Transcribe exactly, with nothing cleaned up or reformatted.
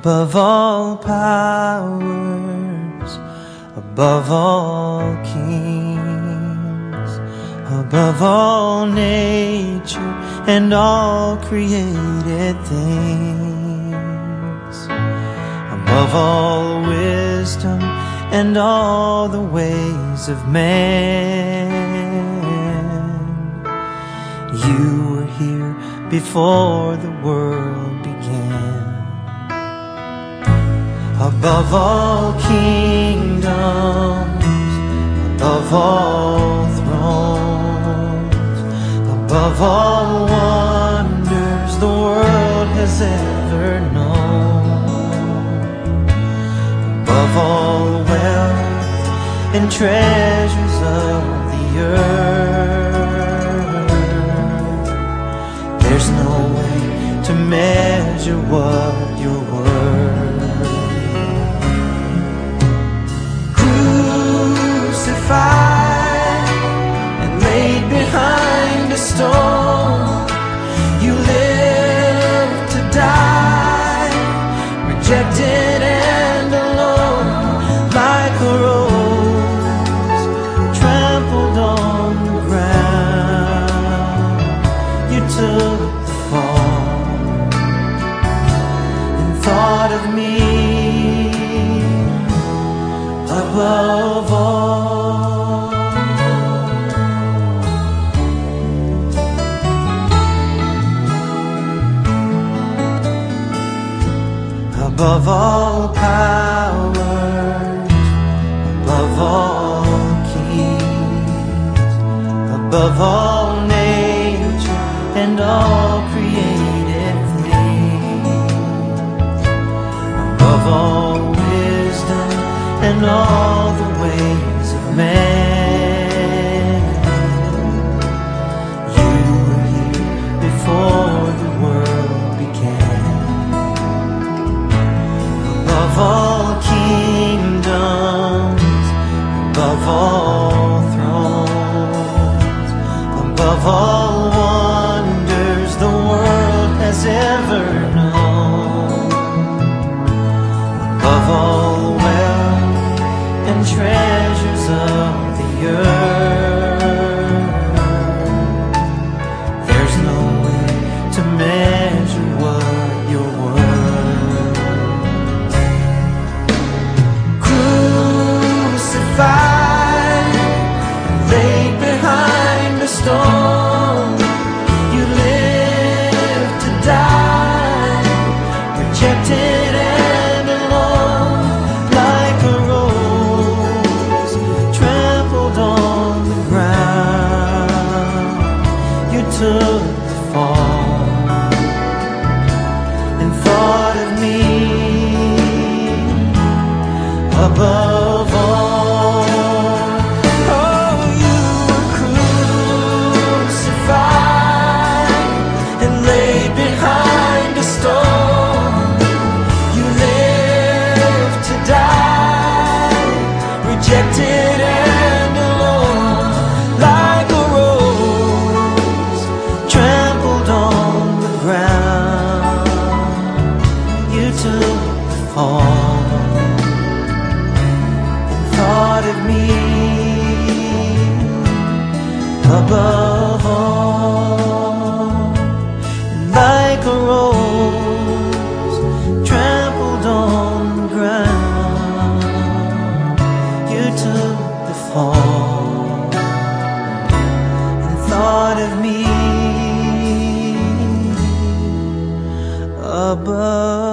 above all powers, above all kings, above all nature and all created things, above all wisdom and all the ways of man. You were here before the world began. Above all kingdoms, above all thrones, above all wonders the world has ever known, above all wealth and treasures of the earth, there's no way to measure what you're worth. And laid behind a stone, you lived to die, rejected and alone, like a rose trampled on the ground. You took the fall and thought of me above all. Above all powers, above all kings, above all nature and all created things, above all wisdom and all the ways of man. You were here before the world began. Above all kingdoms, above all thrones, above all wonders the world has ever known, above all wealth and treasures of the earth, there's no way to measure what you're worth. Laid behind a stone, you lived to die, rejected and alone, like a rose trampled on the ground. You took the fall and thought of me above all. Rejected and alone, like a rose trampled on the ground. You took the fall and thought of me above all, like a rose trampled on the ground. Took the fall and thought of me above.